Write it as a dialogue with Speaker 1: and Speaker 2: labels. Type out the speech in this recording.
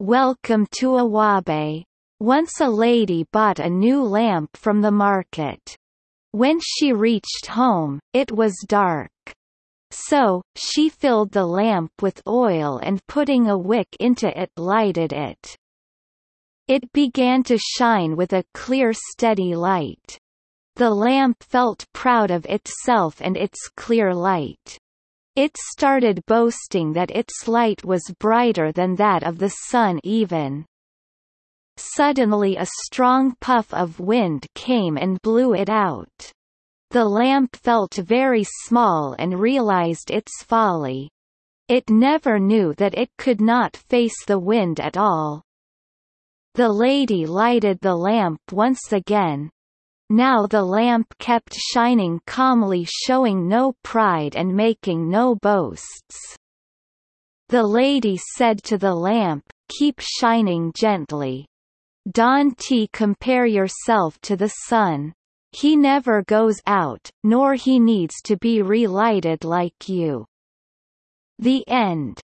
Speaker 1: Welcome to Awabe. Once a lady bought a new lamp from the market. When she reached home, it was dark. So, she filled the lamp with oil and putting a wick into it lighted it. It began to shine with a clear steady light. The lamp felt proud of itself and its clear light. It started boasting that its light was brighter than that of the sun even. Suddenly a strong puff of wind came and blew it out. The lamp felt very small and realized its folly. It never knew that it could not face the wind at all. The lady lighted the lamp once again. Now the lamp kept shining calmly, showing no pride and making no boasts. The lady said to the lamp, "Keep shining gently. Don't compare yourself to the sun. He never goes out, nor he needs to be relighted like you." The end.